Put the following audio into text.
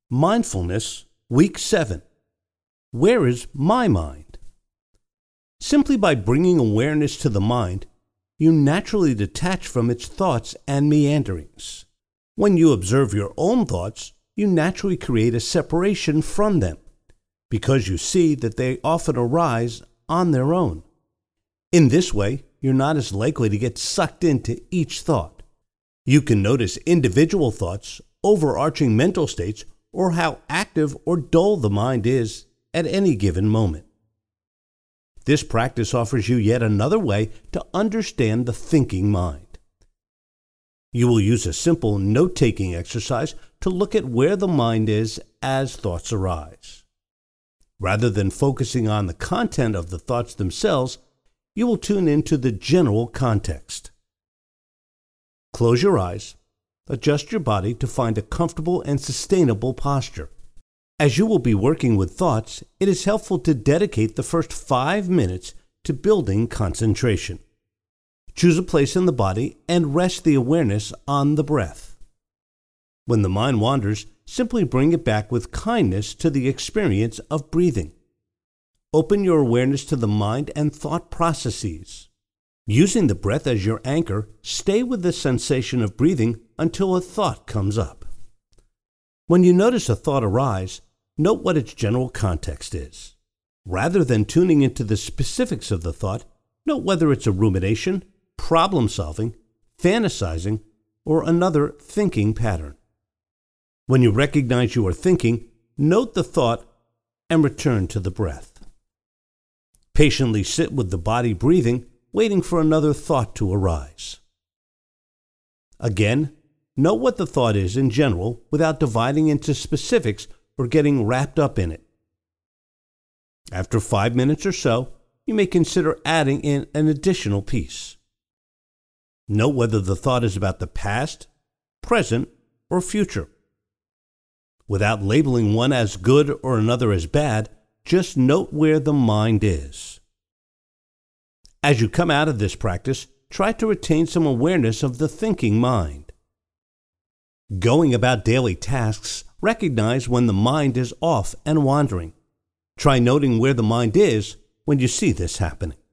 Mindfulness, Week 7. Where is my mind? Simply by bringing awareness to the mind, you naturally detach from its thoughts and meanderings. When you observe your own thoughts, you naturally create a separation from them, because you see that they often arise on their own. In this way, you're not as likely to get sucked into each thought. You can notice individual thoughts, overarching mental states, or how active or dull the mind is at any given moment. This practice offers you yet another way to understand the thinking mind. You will use a simple note-taking exercise to look at where the mind is as thoughts arise. Rather than focusing on the content of the thoughts themselves, you will tune into the general context. Close your eyes. Adjust your body to find a comfortable and sustainable posture. As you will be working with thoughts, it is helpful to dedicate the first 5 minutes to building concentration. Choose a place in the body and rest the awareness on the breath. When the mind wanders, simply bring it back with kindness to the experience of breathing. Open your awareness to the mind and thought processes. Using the breath as your anchor, stay with the sensation of breathing until a thought comes up. When you notice a thought arise, note what its general context is. Rather than tuning into the specifics of the thought, note whether it's a rumination, problem-solving, fantasizing, or another thinking pattern. When you recognize you are thinking, note the thought and return to the breath. Patiently sit with the body breathing, waiting for another thought to arise. Again, note what the thought is in general without dividing into specifics or getting wrapped up in it. After 5 minutes or so, you may consider adding in an additional piece. Note whether the thought is about the past, present, or future. Without labeling one as good or another as bad, just note where the mind is. As you come out of this practice, try to retain some awareness of the thinking mind. Going about daily tasks, recognize when the mind is off and wandering. Try noting where the mind is when you see this happening.